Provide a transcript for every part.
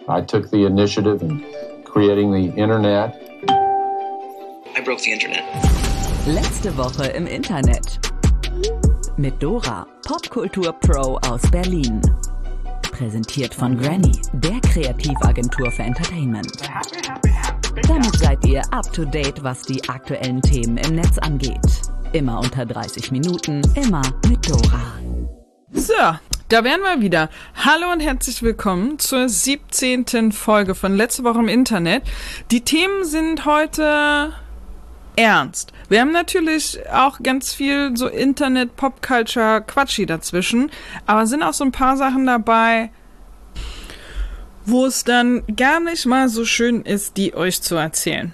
I took the initiative in creating the Internet. I broke the Internet. Letzte Woche im Internet. Mit Dora, Popkultur-Pro aus Berlin. Präsentiert von Granny, der Kreativagentur für Entertainment. Damit seid ihr up to date, was die aktuellen Themen im Netz angeht. Immer unter 30 Minuten, immer mit Dora. So, da wären wir wieder. Hallo und herzlich willkommen zur 17. Folge von Letzte Woche im Internet. Die Themen sind heute ernst. Wir haben natürlich auch ganz viel so Internet, Popculture, Quatschi dazwischen, aber sind auch so ein paar Sachen dabei, wo es dann gar nicht mal so schön ist, die euch zu erzählen.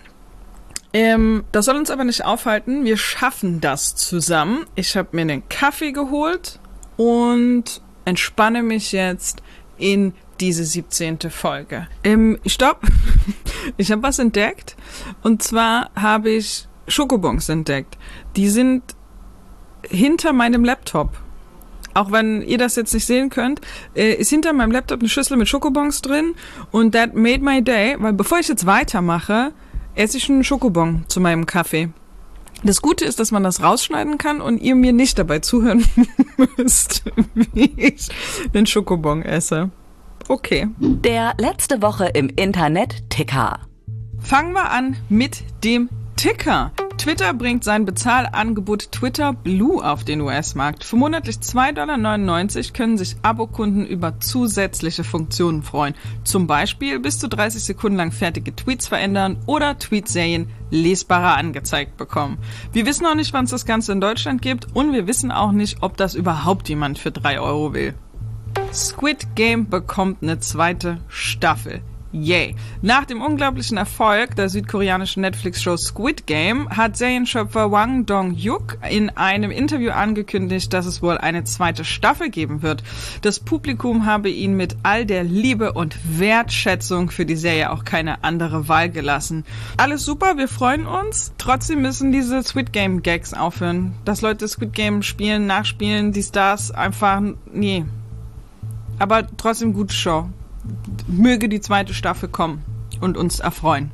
Das soll uns aber nicht aufhalten. Wir schaffen das zusammen. Ich habe mir einen Kaffee geholt und entspanne mich jetzt in diese 17. Folge. Stopp! Ich habe was entdeckt. Und zwar habe ich Schokobons entdeckt. Die sind hinter meinem Laptop. Auch wenn ihr das jetzt nicht sehen könnt, ist hinter meinem Laptop eine Schüssel mit Schokobons drin und that made my day, weil bevor ich jetzt weitermache, esse ich einen Schokobon zu meinem Kaffee. Das Gute ist, dass man das rausschneiden kann und ihr mir nicht dabei zuhören müsst, wie ich den Schokobon esse. Okay. Der letzte Woche im Internet Ticker. Fangen wir an mit dem Ticker. Twitter bringt sein Bezahlangebot Twitter Blue auf den US-Markt. Für monatlich $2,99 können sich Abokunden über zusätzliche Funktionen freuen. Zum Beispiel bis zu 30 Sekunden lang fertige Tweets verändern oder Tweetserien lesbarer angezeigt bekommen. Wir wissen auch nicht, wann es das Ganze in Deutschland gibt und wir wissen auch nicht, ob das überhaupt jemand für 3 Euro will. Squid Game bekommt eine zweite Staffel. Yay. Nach dem unglaublichen Erfolg der südkoreanischen Netflix-Show Squid Game hat Serienschöpfer Hwang Dong-hyuk in einem Interview angekündigt, dass es wohl eine zweite Staffel geben wird. Das Publikum habe ihn mit all der Liebe und Wertschätzung für die Serie auch keine andere Wahl gelassen. Alles super, wir freuen uns. Trotzdem müssen diese Squid Game-Gags aufhören. Dass Leute Squid Game spielen, nachspielen, die Stars einfach, nee. Aber trotzdem gute Show. Möge die zweite Staffel kommen und uns erfreuen.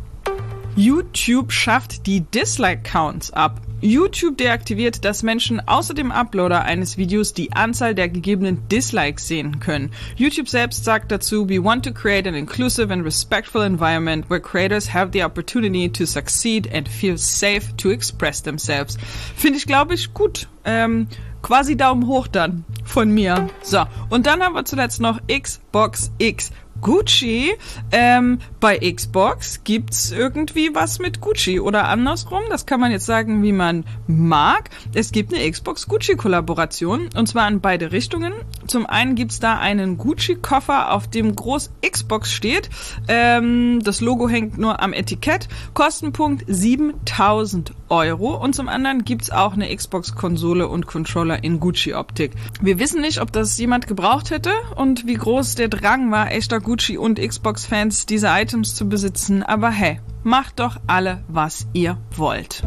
YouTube schafft die Dislike-Counts ab. YouTube deaktiviert, dass Menschen außer dem Uploader eines Videos die Anzahl der gegebenen Dislikes sehen können. YouTube selbst sagt dazu, we want to create an inclusive and respectful environment where creators have the opportunity to succeed and feel safe to express themselves. Finde ich, glaube ich, gut. Quasi Daumen hoch dann von mir. So, und dann haben wir zuletzt noch Xbox X. Gucci. Bei Xbox gibt's irgendwie was mit Gucci oder andersrum. Das kann man jetzt sagen, wie man mag. Es gibt eine Xbox-Gucci-Kollaboration und zwar in beide Richtungen. Zum einen gibt's da einen Gucci-Koffer, auf dem groß Xbox steht. Das Logo hängt nur am Etikett. Kostenpunkt 7.000 Euro. Und zum anderen gibt's auch eine Xbox-Konsole und Controller in Gucci-Optik. Wir wissen nicht, ob das jemand gebraucht hätte und wie groß der Drang war, echter Gucci- und Xbox-Fans diese Items zu besitzen. Aber hey, macht doch alle, was ihr wollt.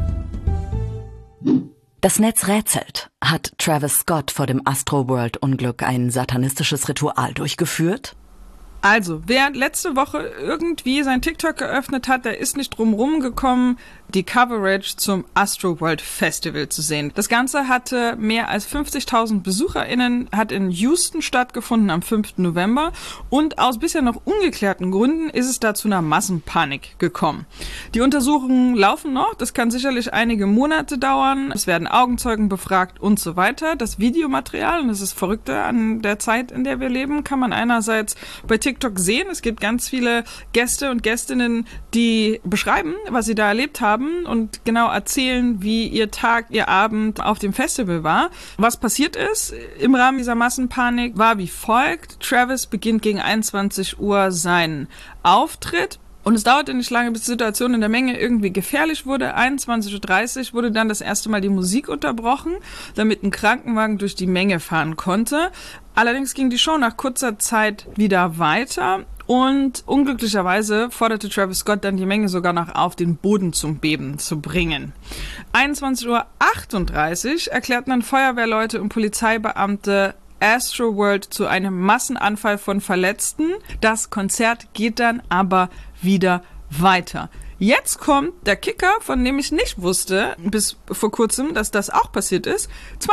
Das Netz rätselt. Hat Travis Scott vor dem Astroworld-Unglück ein satanistisches Ritual durchgeführt? Also, wer letzte Woche irgendwie sein TikTok geöffnet hat, der ist nicht drum rumgekommen, die Coverage zum Astroworld Festival zu sehen. Das Ganze hatte mehr als 50.000 BesucherInnen, hat in Houston stattgefunden am 5. November und aus bisher noch ungeklärten Gründen ist es da zu einer Massenpanik gekommen. Die Untersuchungen laufen noch, das kann sicherlich einige Monate dauern, es werden Augenzeugen befragt und so weiter. Das Videomaterial, und das ist Verrückte an der Zeit, in der wir leben, kann man einerseits bei TikTok sehen. Es gibt ganz viele Gäste und Gästinnen, die beschreiben, was sie da erlebt haben und genau erzählen, wie ihr Tag, ihr Abend auf dem Festival war. Was passiert ist im Rahmen dieser Massenpanik war wie folgt. Travis beginnt gegen 21 Uhr seinen Auftritt. Und es dauerte nicht lange, bis die Situation in der Menge irgendwie gefährlich wurde. 21:30 Uhr wurde dann das erste Mal die Musik unterbrochen, damit ein Krankenwagen durch die Menge fahren konnte. Allerdings ging die Show nach kurzer Zeit wieder weiter und unglücklicherweise forderte Travis Scott dann die Menge sogar noch auf, den Boden zum Beben zu bringen. 21:38 Uhr erklärten dann Feuerwehrleute und Polizeibeamte, Astroworld zu einem Massenanfall von Verletzten. Das Konzert geht dann aber wieder weiter. Jetzt kommt der Kicker, von dem ich nicht wusste, bis vor kurzem, dass das auch passiert ist.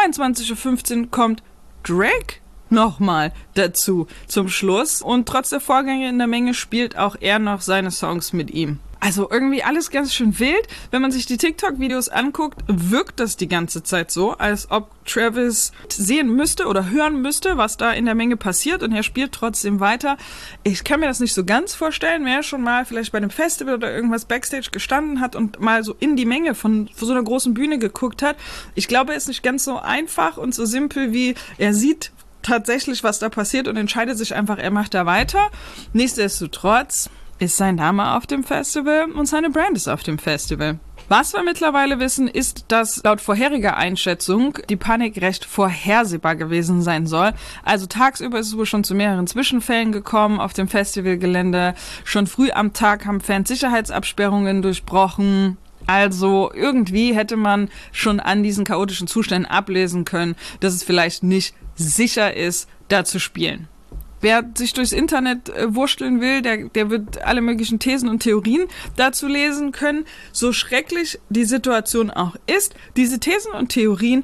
22:15 Uhr kommt Drake nochmal dazu zum Schluss. Und trotz der Vorgänge in der Menge spielt auch er noch seine Songs mit ihm. Also irgendwie alles ganz schön wild. Wenn man sich die TikTok-Videos anguckt, wirkt das die ganze Zeit so, als ob Travis sehen müsste oder hören müsste, was da in der Menge passiert, und er spielt trotzdem weiter. Ich kann mir das nicht so ganz vorstellen, wer schon mal vielleicht bei einem Festival oder irgendwas Backstage gestanden hat und mal so in die Menge von so einer großen Bühne geguckt hat. Ich glaube, es ist nicht ganz so einfach und so simpel, wie er sieht tatsächlich, was da passiert, und entscheidet sich einfach, er macht da weiter. Nichtsdestotrotz ist sein Name auf dem Festival und seine Brand ist auf dem Festival. Was wir mittlerweile wissen, ist, dass laut vorheriger Einschätzung die Panik recht vorhersehbar gewesen sein soll. Also tagsüber ist es wohl schon zu mehreren Zwischenfällen gekommen auf dem Festivalgelände. Schon früh am Tag haben Fans Sicherheitsabsperrungen durchbrochen. Also irgendwie hätte man schon an diesen chaotischen Zuständen ablesen können, dass es vielleicht nicht sicher ist, da zu spielen. Wer sich durchs Internet wursteln will, der wird alle möglichen Thesen und Theorien dazu lesen können. So schrecklich die Situation auch ist, diese Thesen und Theorien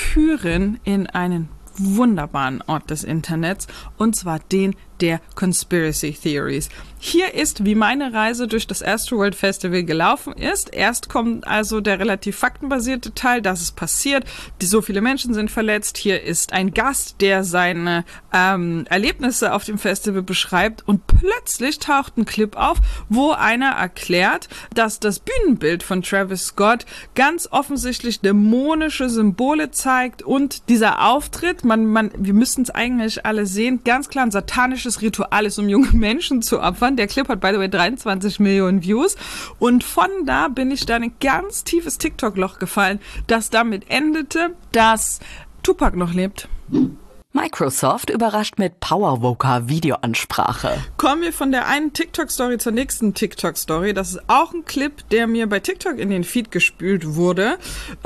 führen in einen wunderbaren Ort des Internets, und zwar den der Conspiracy Theories. Hier ist, wie meine Reise durch das Astroworld Festival gelaufen ist. Erst kommt also der relativ faktenbasierte Teil, dass es passiert. So viele Menschen sind verletzt. Hier ist ein Gast, der seine Erlebnisse auf dem Festival beschreibt, und plötzlich taucht ein Clip auf, wo einer erklärt, dass das Bühnenbild von Travis Scott ganz offensichtlich dämonische Symbole zeigt, und dieser Auftritt, wir müssten es eigentlich alle sehen, ganz klar ein satanisches Ritual ist, um junge Menschen zu opfern. Der Clip hat, by the way, 23 Millionen Views. Und von da bin ich da in ein ganz tiefes TikTok-Loch gefallen, das damit endete, dass Tupac noch lebt. Microsoft überrascht mit PowerVoca-Videoansprache. Kommen wir von der einen TikTok-Story zur nächsten TikTok-Story. Das ist auch ein Clip, der mir bei TikTok in den Feed gespült wurde.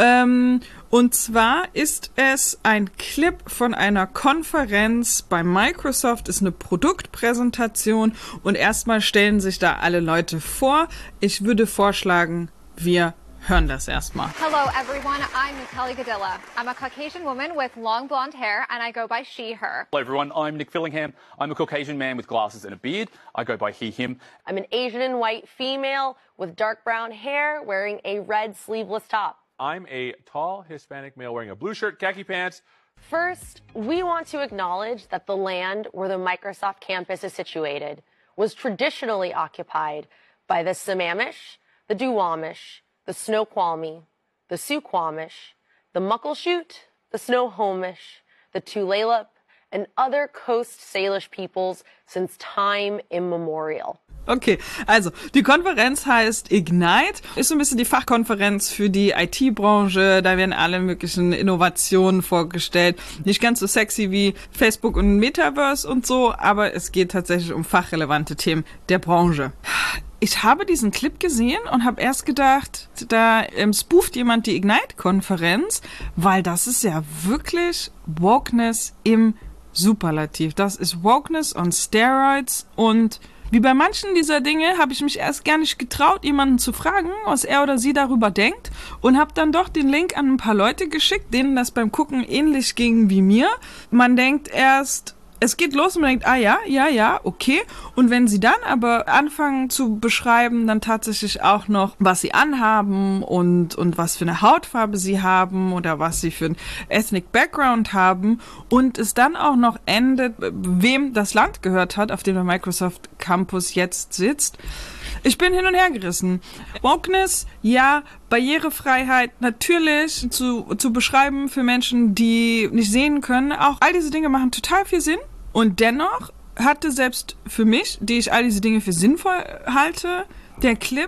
Und zwar ist es ein Clip von einer Konferenz bei Microsoft, ist eine Produktpräsentation, und erstmal stellen sich da alle Leute vor. Ich würde vorschlagen, wir hören das erstmal. Hello everyone, I'm Natalie Gadilla. I'm a Caucasian woman with long blonde hair and I go by she, her. Hello everyone, I'm Nick Fillingham. I'm a Caucasian man with glasses and a beard. I go by he, him. I'm an Asian and white female with dark brown hair wearing a red sleeveless top. I'm a tall Hispanic male wearing a blue shirt, khaki pants. First, we want to acknowledge that the land where the Microsoft campus is situated was traditionally occupied by the Sammamish, the Duwamish, the Snoqualmie, the Suquamish, the Muckleshoot, the Snohomish, the Tulalip, and other Coast Salish peoples since time immemorial. Okay, also die Konferenz heißt Ignite, ist so ein bisschen die Fachkonferenz für die IT-Branche. Da werden alle möglichen Innovationen vorgestellt. Nicht ganz so sexy wie Facebook und Metaverse und so, aber es geht tatsächlich um fachrelevante Themen der Branche. Ich habe diesen Clip gesehen und habe erst gedacht, da spooft jemand die Ignite-Konferenz, weil das ist ja wirklich Wokeness im Superlativ. Das ist Wokeness on Steroids, und wie bei manchen dieser Dinge habe ich mich erst gar nicht getraut, jemanden zu fragen, was er oder sie darüber denkt, und habe dann doch den Link an ein paar Leute geschickt, denen das beim Gucken ähnlich ging wie mir. Man denkt erst, es geht los und man denkt, ja, okay. Und wenn sie dann aber anfangen zu beschreiben, dann tatsächlich auch noch, was sie anhaben und was für eine Hautfarbe sie haben oder was sie für einen Ethnic Background haben, und es dann auch noch endet, wem das Land gehört hat, auf dem der Microsoft Campus jetzt sitzt. Ich bin hin und her gerissen. Wokeness, ja, Barrierefreiheit natürlich zu beschreiben für Menschen, die nicht sehen können. Auch all diese Dinge machen total viel Sinn. Und dennoch hatte selbst für mich, die ich all diese Dinge für sinnvoll halte, der Clip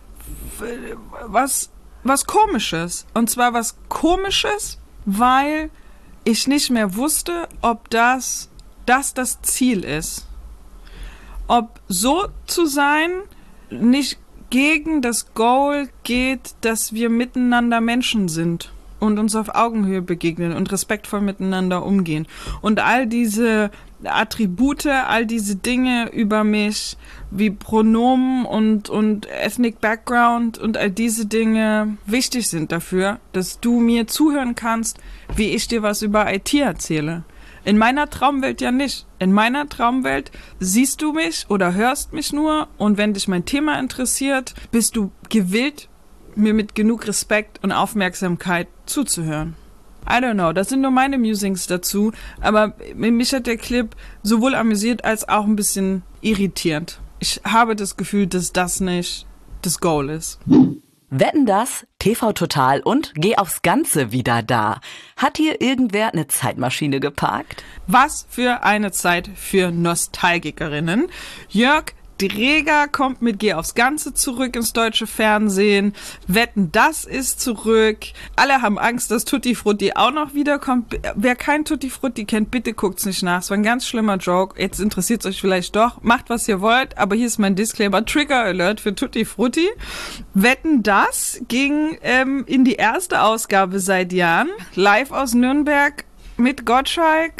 was Komisches. Und zwar was Komisches, weil ich nicht mehr wusste, ob das Ziel ist. Ob so zu sein nicht gegen das Goal geht, dass wir miteinander Menschen sind. und uns auf Augenhöhe begegnen und respektvoll miteinander umgehen. Und all diese Attribute, all diese Dinge über mich, wie Pronomen und Ethnic Background und all diese Dinge wichtig sind dafür, dass du mir zuhören kannst, wie ich dir was über IT erzähle. In meiner Traumwelt ja nicht. In meiner Traumwelt siehst du mich oder hörst mich nur und wenn dich mein Thema interessiert, bist du gewillt, mir mit genug Respekt und Aufmerksamkeit zuzuhören. I don't know, das sind nur meine Musings dazu, aber mich hat der Clip sowohl amüsiert als auch ein bisschen irritiert. Ich habe das Gefühl, dass das nicht das Goal ist. Wetten, das? TV Total und Geh aufs Ganze wieder da. Hat hier irgendwer eine Zeitmaschine geparkt? Was für eine Zeit für Nostalgikerinnen. Jörg Dreger kommt mit Geh aufs Ganze zurück ins deutsche Fernsehen. Wetten, das ist zurück. Alle haben Angst, dass Tutti Frutti auch noch wiederkommt. Wer kein Tutti Frutti kennt, bitte guckt's nicht nach. Es war ein ganz schlimmer Joke. Jetzt interessiert's euch vielleicht doch. Macht, was ihr wollt. Aber hier ist mein Disclaimer. Trigger Alert für Tutti Frutti. Wetten, das ging in die erste Ausgabe seit Jahren. Live aus Nürnberg mit Gottschalk.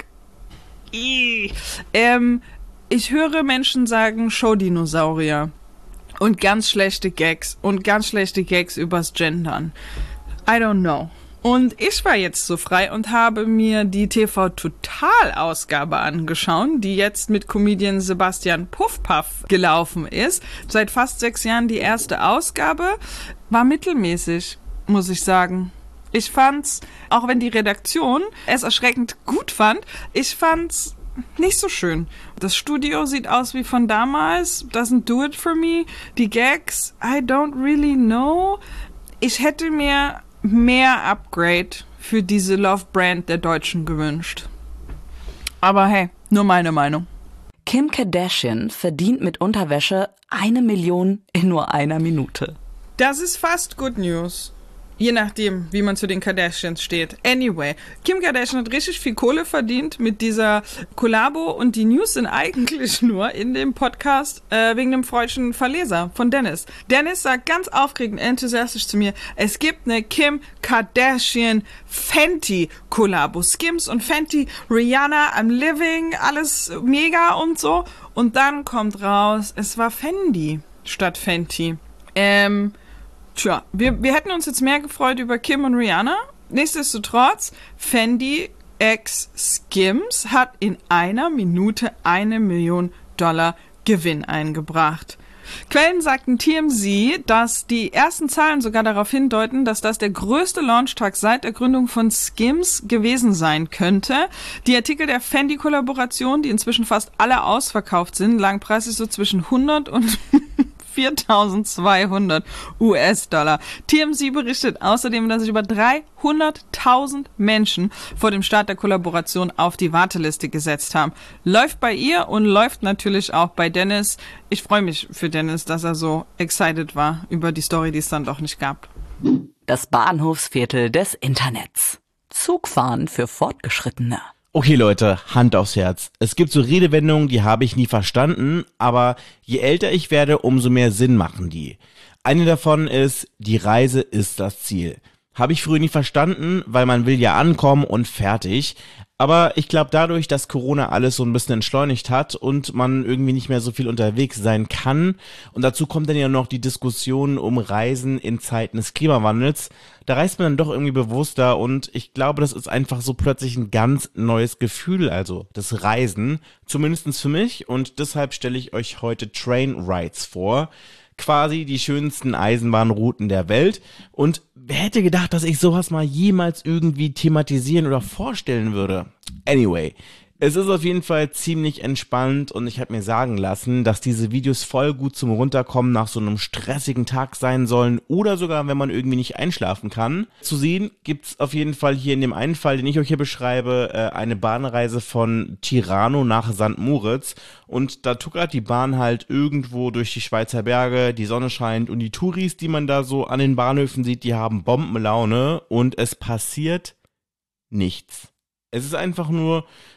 Ich höre Menschen sagen Showdinosaurier und ganz schlechte Gags übers Gendern. I don't know. Und ich war jetzt so frei und habe mir die TV-Total-Ausgabe angeschaut, die jetzt mit Comedian Sebastian Puffpaff gelaufen ist. Seit fast 6 Jahren die erste Ausgabe. War mittelmäßig, muss ich sagen. Ich fand's, auch wenn die Redaktion es erschreckend gut fand, ich fand's nicht so schön. Das Studio sieht aus wie von damals. Doesn't do it for me. Die Gags, I don't really know. Ich hätte mir mehr Upgrade für diese Love-Brand der Deutschen gewünscht. Aber hey, nur meine Meinung. Kim Kardashian verdient mit Unterwäsche 1 Million in nur einer Minute. Das ist fast Good News. Je nachdem, wie man zu den Kardashians steht. Anyway, Kim Kardashian hat richtig viel Kohle verdient mit dieser Kollabo und die News sind eigentlich nur in dem Podcast wegen dem freudschen Verleser von Dennis. Dennis sagt ganz aufregend, enthusiastisch zu mir, es gibt eine Kim Kardashian Fenty Kollabo. Skims und Fenty, Rihanna, I'm Living, alles mega und so. Und dann kommt raus, es war Fendi statt Fenty. Tja, wir hätten uns jetzt mehr gefreut über Kim und Rihanna. Nichtsdestotrotz, Fendi x Skims hat in einer Minute $1 Million Gewinn eingebracht. Quellen sagten TMZ, dass die ersten Zahlen sogar darauf hindeuten, dass das der größte Launchtag seit der Gründung von Skims gewesen sein könnte. Die Artikel der Fendi-Kollaboration, die inzwischen fast alle ausverkauft sind, lagen preislich so zwischen 100 und 4.200 US-Dollar. TMZ berichtet außerdem, dass sich über 300.000 Menschen vor dem Start der Kollaboration auf die Warteliste gesetzt haben. Läuft bei ihr und läuft natürlich auch bei Dennis. Ich freue mich für Dennis, dass er so excited war über die Story, die es dann doch nicht gab. Das Bahnhofsviertel des Internets. Zugfahren für Fortgeschrittene. Okay Leute, Hand aufs Herz. Es gibt so Redewendungen, die habe ich nie verstanden, aber je älter ich werde, umso mehr Sinn machen die. Eine davon ist, die Reise ist das Ziel. Habe ich früher nie verstanden, weil man will ja ankommen und fertig. Aber ich glaube dadurch, dass Corona alles so ein bisschen entschleunigt hat und man irgendwie nicht mehr so viel unterwegs sein kann und dazu kommt dann ja noch die Diskussion um Reisen in Zeiten des Klimawandels, da reist man dann doch irgendwie bewusster und ich glaube, das ist einfach so plötzlich ein ganz neues Gefühl, also das Reisen, zumindest für mich und deshalb stelle ich euch heute Train Rides vor. Quasi die schönsten Eisenbahnrouten der Welt. Und wer hätte gedacht, dass ich sowas mal jemals irgendwie thematisieren oder vorstellen würde? Anyway, es ist auf jeden Fall ziemlich entspannt und ich habe mir sagen lassen, dass diese Videos voll gut zum Runterkommen nach so einem stressigen Tag sein sollen oder sogar, wenn man irgendwie nicht einschlafen kann. Zu sehen gibt's auf jeden Fall hier in dem einen Fall, den ich euch hier beschreibe, eine Bahnreise von Tirano nach St. Moritz und da tuckert die Bahn halt irgendwo durch die Schweizer Berge, die Sonne scheint und die Touris, die man da so an den Bahnhöfen sieht, die haben Bombenlaune und es passiert nichts. Es ist einfach nur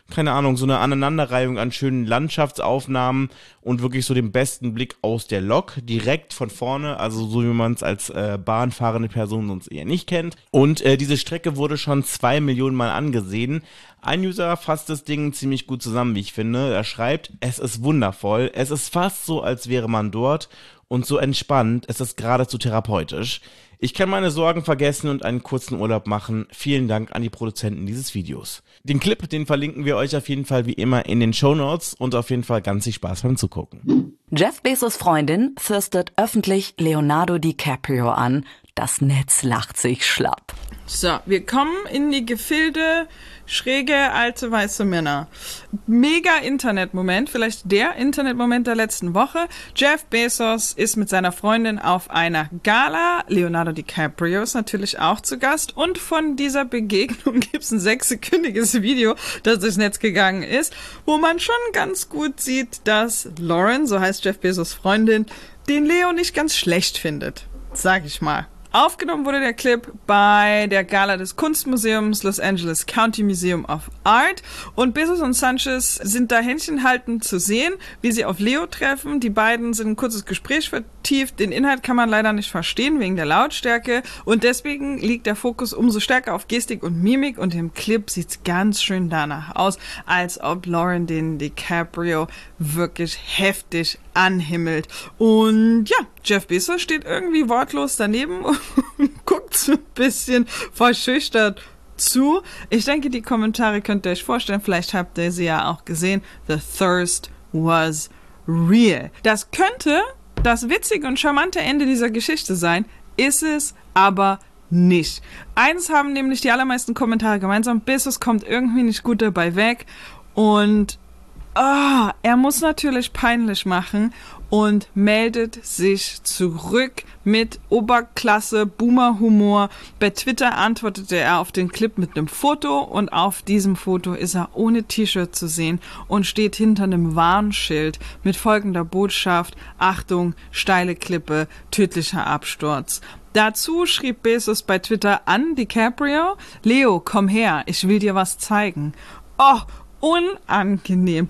keine Ahnung, so eine Aneinanderreihung an schönen Landschaftsaufnahmen und wirklich so den besten Blick aus der Lok, direkt von vorne, also so wie man es als bahnfahrende Person sonst eher nicht kennt. Und diese Strecke wurde schon 2 Millionen Mal angesehen. Ein User fasst das Ding ziemlich gut zusammen, wie ich finde. Er schreibt, es ist wundervoll, es ist fast so, als wäre man dort und so entspannt, es ist geradezu therapeutisch. Ich kann meine Sorgen vergessen und einen kurzen Urlaub machen. Vielen Dank an die Produzenten dieses Videos. Den Clip, den verlinken wir euch auf jeden Fall wie immer in den Shownotes und auf jeden Fall ganz viel Spaß beim Zugucken. Jeff Bezos Freundin thirstet öffentlich Leonardo DiCaprio an. Das Netz lacht sich schlapp. So, wir kommen in die Gefilde schräge alte weiße Männer. Mega Internetmoment, vielleicht der Internetmoment der letzten Woche. Jeff Bezos ist mit seiner Freundin auf einer Gala. Leonardo DiCaprio ist natürlich auch zu Gast. Und von dieser Begegnung gibt es ein 6-sekündiges Video, das durchs Netz gegangen ist, wo man schon ganz gut sieht, dass Lauren, so heißt Jeff Bezos Freundin, den Leo nicht ganz schlecht findet. Sag ich mal. Aufgenommen wurde der Clip bei der Gala des Kunstmuseums Los Angeles County Museum of Art und Bezos und Sanchez sind da händchenhaltend zu sehen, wie sie auf Leo treffen. Die beiden sind ein kurzes Gespräch vertieft. Den Inhalt kann man leider nicht verstehen wegen der Lautstärke und deswegen liegt der Fokus umso stärker auf Gestik und Mimik und im Clip sieht's ganz schön danach aus, als ob Lauren den DiCaprio wirklich heftig anhimmelt. Und ja, Jeff Bezos steht irgendwie wortlos daneben und guckt so ein bisschen verschüchtert zu. Ich denke, die Kommentare könnt ihr euch vorstellen. Vielleicht habt ihr sie ja auch gesehen. The thirst was real. Das könnte das witzige und charmante Ende dieser Geschichte sein, ist es aber nicht. Eins haben nämlich die allermeisten Kommentare gemeinsam. Bezos kommt irgendwie nicht gut dabei weg und er muss natürlich peinlich machen und meldet sich zurück mit Oberklasse-Boomer-Humor. Bei Twitter antwortete er auf den Clip mit einem Foto und auf diesem Foto ist er ohne T-Shirt zu sehen und steht hinter einem Warnschild mit folgender Botschaft: Achtung, steile Klippe, tödlicher Absturz. Dazu schrieb Bezos bei Twitter an DiCaprio: Leo, komm her, ich will dir was zeigen. Unangenehm.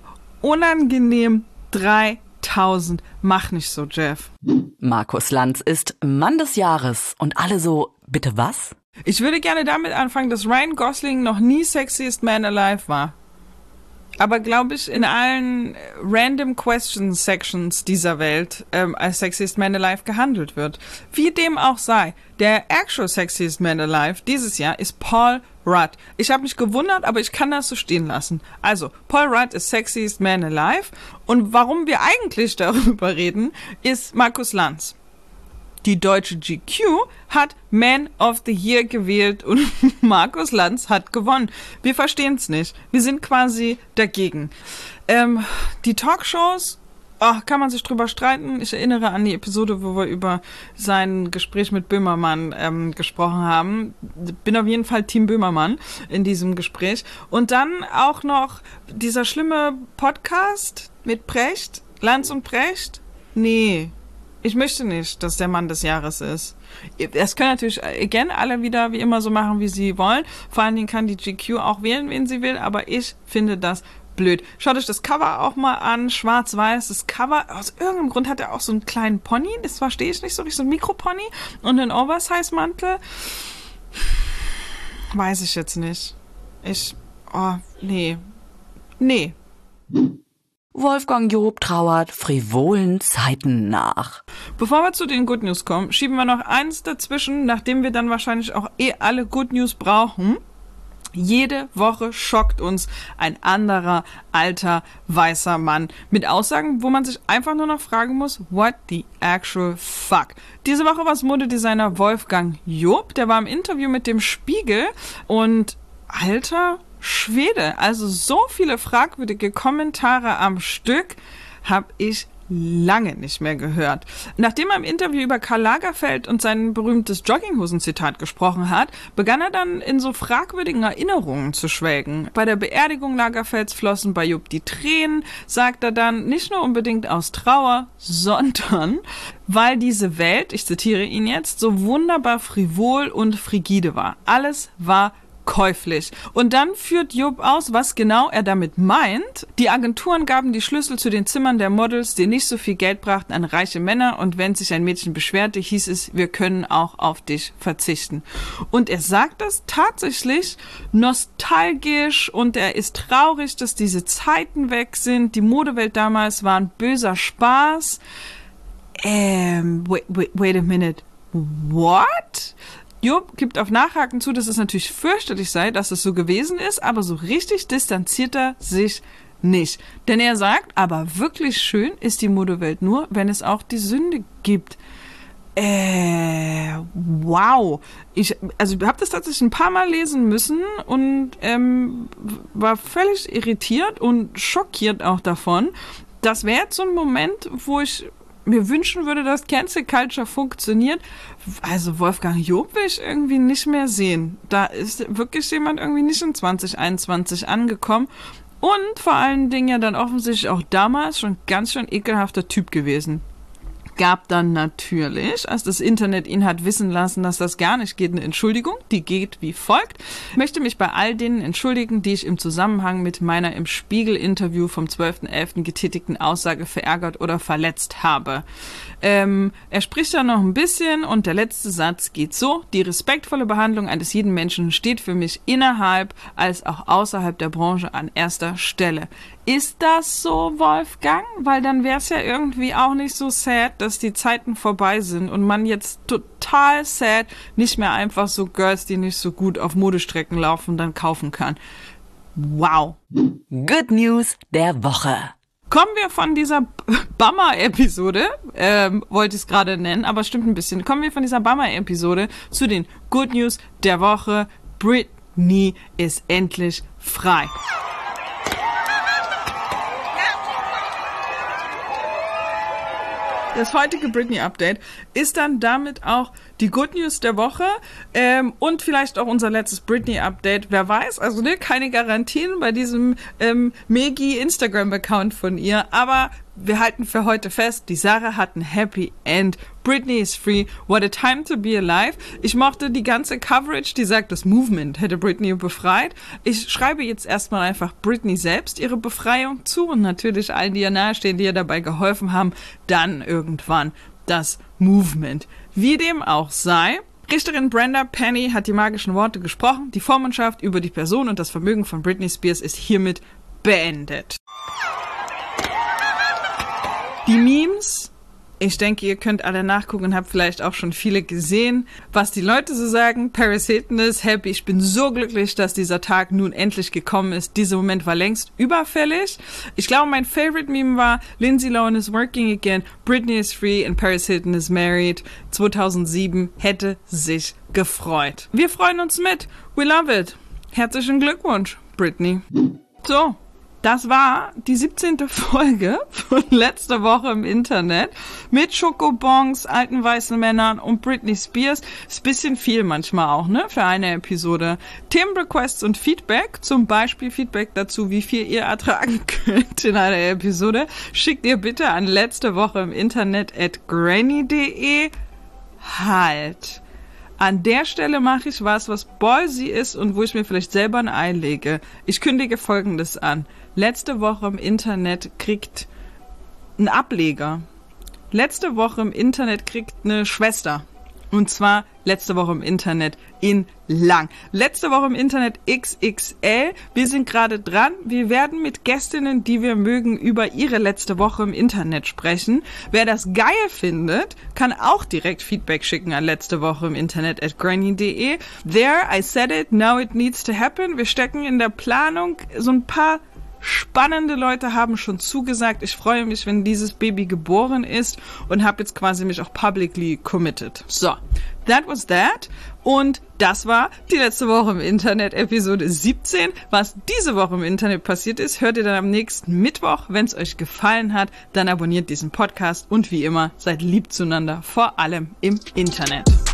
3000. Mach nicht so, Jeff. Markus Lanz ist Mann des Jahres und alle so, bitte was? Ich würde gerne damit anfangen, dass Ryan Gosling noch nie Sexiest Man Alive war. Aber glaube ich, in allen Random Question Sections dieser Welt als Sexiest Man Alive gehandelt wird. Wie dem auch sei, der actual Sexiest Man Alive dieses Jahr ist Paul Rudd. Ich habe mich gewundert, aber ich kann das so stehen lassen. Also, Paul Rudd ist Sexiest Man Alive. Und warum wir eigentlich darüber reden, ist Markus Lanz. Die deutsche GQ hat Man of the Year gewählt und Markus Lanz hat gewonnen. Wir verstehen es nicht. Wir sind quasi dagegen. Die Talkshows, kann man sich drüber streiten. Ich erinnere an die Episode, wo wir über sein Gespräch mit Böhmermann gesprochen haben. Bin auf jeden Fall Team Böhmermann in diesem Gespräch. Und dann auch noch dieser schlimme Podcast mit Precht, Lanz und Precht. Nee. Ich möchte nicht, dass der Mann des Jahres ist. Das können natürlich again alle wieder wie immer so machen, wie sie wollen. Vor allen Dingen kann die GQ auch wählen, wen sie will, aber ich finde das blöd. Schaut euch das Cover auch mal an, schwarz-weiß. Das Cover, aus irgendeinem Grund hat er auch so einen kleinen Pony, das verstehe ich nicht so richtig, so ein Mikropony und einen Oversize-Mantel. Weiß ich jetzt nicht. Nee. Wolfgang Job trauert frivolen Zeiten nach. Bevor wir zu den Good News kommen, schieben wir noch eins dazwischen, nachdem wir dann wahrscheinlich auch alle Good News brauchen. Jede Woche schockt uns ein anderer, alter, weißer Mann mit Aussagen, wo man sich einfach nur noch fragen muss, what the actual fuck? Diese Woche war es Modedesigner Wolfgang Job, der war im Interview mit dem Spiegel und alter Schwede, also so viele fragwürdige Kommentare am Stück habe ich lange nicht mehr gehört. Nachdem er im Interview über Karl Lagerfeld und sein berühmtes Jogginghosen-Zitat gesprochen hat, begann er dann in so fragwürdigen Erinnerungen zu schwelgen. Bei der Beerdigung Lagerfelds flossen bei Job die Tränen, sagt er dann, nicht nur unbedingt aus Trauer, sondern weil diese Welt, ich zitiere ihn jetzt, so wunderbar frivol und frigide war. Alles war käuflich. Und dann führt Job aus, was genau er damit meint. Die Agenturen gaben die Schlüssel zu den Zimmern der Models, die nicht so viel Geld brachten, an reiche Männer. Und wenn sich ein Mädchen beschwerte, hieß es, wir können auch auf dich verzichten. Und er sagt das tatsächlich nostalgisch und er ist traurig, dass diese Zeiten weg sind. Die Modewelt damals war ein böser Spaß. Wait a minute. What? Job gibt auf Nachhaken zu, dass es natürlich fürchterlich sei, dass es so gewesen ist, aber so richtig distanziert er sich nicht. Denn er sagt, aber wirklich schön ist die Modewelt nur, wenn es auch die Sünde gibt. Wow. Ich habe das tatsächlich ein paar Mal lesen müssen und war völlig irritiert und schockiert auch davon. Das wäre jetzt so ein Moment, wo ich mir wünschen würde, dass Cancel Culture funktioniert. Also Wolfgang Job will ich irgendwie nicht mehr sehen. Da ist wirklich jemand irgendwie nicht in 2021 angekommen. Und vor allen Dingen ja dann offensichtlich auch damals schon ganz schön ekelhafter Typ gewesen. Gab dann natürlich, als das Internet ihn hat wissen lassen, dass das gar nicht geht, eine Entschuldigung. Die geht wie folgt. Ich möchte mich bei all denen entschuldigen, die ich im Zusammenhang mit meiner im Spiegel-Interview vom 12.11. getätigten Aussage verärgert oder verletzt habe. Er spricht da noch ein bisschen und der letzte Satz geht so: Die respektvolle Behandlung eines jeden Menschen steht für mich innerhalb als auch außerhalb der Branche an erster Stelle. Ist das so, Wolfgang? Weil dann wäre es ja irgendwie auch nicht so sad, dass die Zeiten vorbei sind und man jetzt total sad nicht mehr einfach so Girls, die nicht so gut auf Modestrecken laufen, dann kaufen kann. Wow. Good News der Woche. Kommen wir von dieser Bummer-Episode, wollte ich es gerade nennen, aber stimmt ein bisschen. Kommen wir von dieser Bummer-Episode zu den Good News der Woche. Britney ist endlich frei. Das heutige Britney-Update ist dann damit auch die Good News der Woche und vielleicht auch unser letztes Britney-Update. Wer weiß, also ne, keine Garantien bei diesem Megi-Instagram-Account von ihr, aber wir halten für heute fest, die Sache hat ein Happy End. Britney is free. What a time to be alive. Ich mochte die ganze Coverage, die sagt, das Movement hätte Britney befreit. Ich schreibe jetzt erstmal einfach Britney selbst ihre Befreiung zu und natürlich allen, die ihr nahestehen, die ihr dabei geholfen haben, dann irgendwann das Movement. Wie dem auch sei, Richterin Brenda Penny hat die magischen Worte gesprochen. Die Vormundschaft über die Person und das Vermögen von Britney Spears ist hiermit beendet. Die Memes, ich denke, ihr könnt alle nachgucken und habt vielleicht auch schon viele gesehen, was die Leute so sagen. Paris Hilton ist happy. Ich bin so glücklich, dass dieser Tag nun endlich gekommen ist. Dieser Moment war längst überfällig. Ich glaube, mein Favorite Meme war Lindsay Lohan is working again, Britney is free and Paris Hilton is married. 2007 hätte sich gefreut. Wir freuen uns mit. We love it. Herzlichen Glückwunsch, Britney. So. Das war die 17. Folge von letzter Woche im Internet mit Schokobons, alten weißen Männern und Britney Spears. Ist ein bisschen viel manchmal auch, ne, für eine Episode. Themenrequests und Feedback, zum Beispiel Feedback dazu, wie viel ihr ertragen könnt in einer Episode, schickt ihr bitte an letztewocheiminternet@granny.de. Halt. An der Stelle mache ich was ballsy ist und wo ich mir vielleicht selber ein Ei lege. Ich kündige Folgendes an. Letzte Woche im Internet kriegt ein Ableger. Letzte Woche im Internet kriegt eine Schwester. Und zwar letzte Woche im Internet in lang. Letzte Woche im Internet XXL. Wir sind gerade dran. Wir werden mit Gästinnen, die wir mögen, über ihre letzte Woche im Internet sprechen. Wer das geil findet, kann auch direkt Feedback schicken an letzte Woche im Internet@granny.de. There, I said it, now it needs to happen. Wir stecken in der Planung. So ein paar spannende Leute haben schon zugesagt. Ich freue mich, wenn dieses Baby geboren ist und habe jetzt quasi mich auch publicly committed. So, that was that. Und das war die letzte Woche im Internet, Episode 17. Was diese Woche im Internet passiert ist, hört ihr dann am nächsten Mittwoch. Wenn es euch gefallen hat, dann abonniert diesen Podcast und wie immer, seid lieb zueinander, vor allem im Internet.